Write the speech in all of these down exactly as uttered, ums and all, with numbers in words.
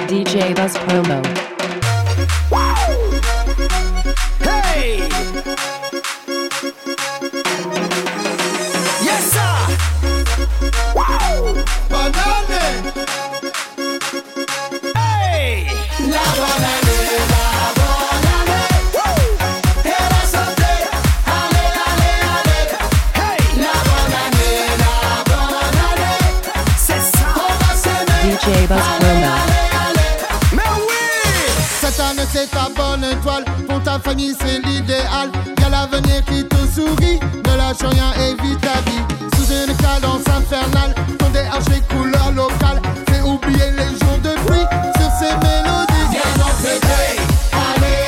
D J Buzz Promo. Hey! Yes, sir! Wow! Banane! Hey! La banane, la banane! Woo! Et la santé! Allez, allez, allez! Hey! La banane, la banane! C'est ça! On va s'aimer! D J Buzz Promo. Cette année c'est ta bonne étoile, pour ta famille c'est l'idéal. Y'a l'avenir qui te sourit, ne lâche rien, évite ta vie. Sous une cadence infernale, ton D H les couleurs locales. Fais oublier les jours de pluie, sur ces mélodies. Viens donc fêter, allez,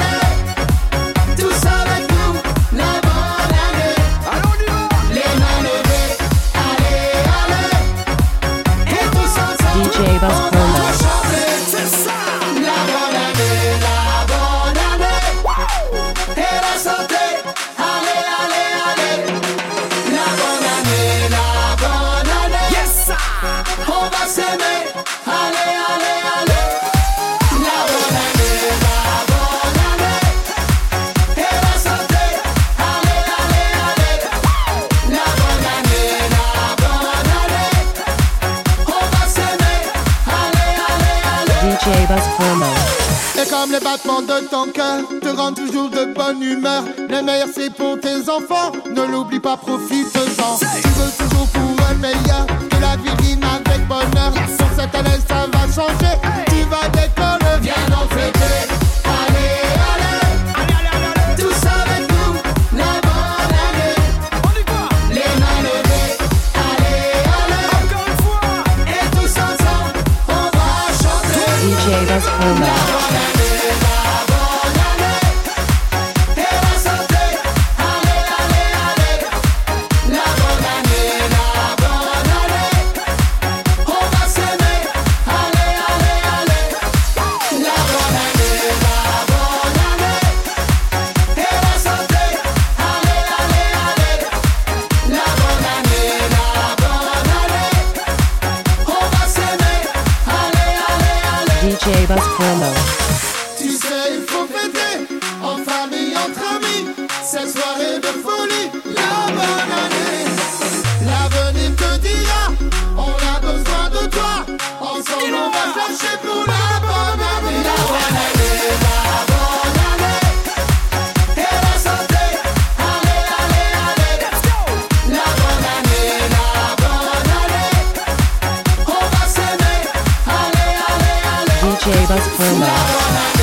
allez, tous avec nous, la bonne année. Allons, on y va. Les mains levées, allez, allez, et tous ensemble, D J Buzz on Promo. va chanter, c'est ça. La bonne année, la bonne année, et la santé, allez, allez, allez. La bonne année, la bonne année, yes, sir. On va s'aimer, allez, allez, allez. La bonne année, la bonne année, et la santé, allez, allez, allez. La bonne année, la bonne année, on va s'aimer, allez, allez, allez. D J Buzz Promo. Et comme les battements de ton cœur te rendent toujours de bonne humeur. Le meilleur c'est pour tes enfants, ne l'oublie pas, profite-en. Tu veux toujours pour un meilleur, que la vie rime avec bonheur. Sur cette année ça va changer, tu vas décoller. Viens donc fêter, allez, allez, tous avec nous, la bonne année. On y va. Les mains levées, allez, allez, encore une fois, et tous ensemble, on va chanter. D J Buzz Promo. La bonne année, la bonne année, et la santé, allez, allez, allez. La bonne année, la bonne année, on va s'aimer, allez, allez, allez. La bonne année, la bonne année, et la santé, allez, allez, allez. La bonne année, la bonne année, on va s'aimer, allez, allez, allez. D J Buzz Promo. Tu sais il faut fêter, en famille, entre amis. Cette soirée de folie, la bonne année. L'avenir te dira, on a besoin de toi. Ensemble on va chercher pour la bonne année. La bonne année, la bonne année, et la santé, allez, allez, allez. Let's go. La bonne année, la bonne année, on va s'aimer, allez, allez, allez. D J Buzz Promo. La bonne année.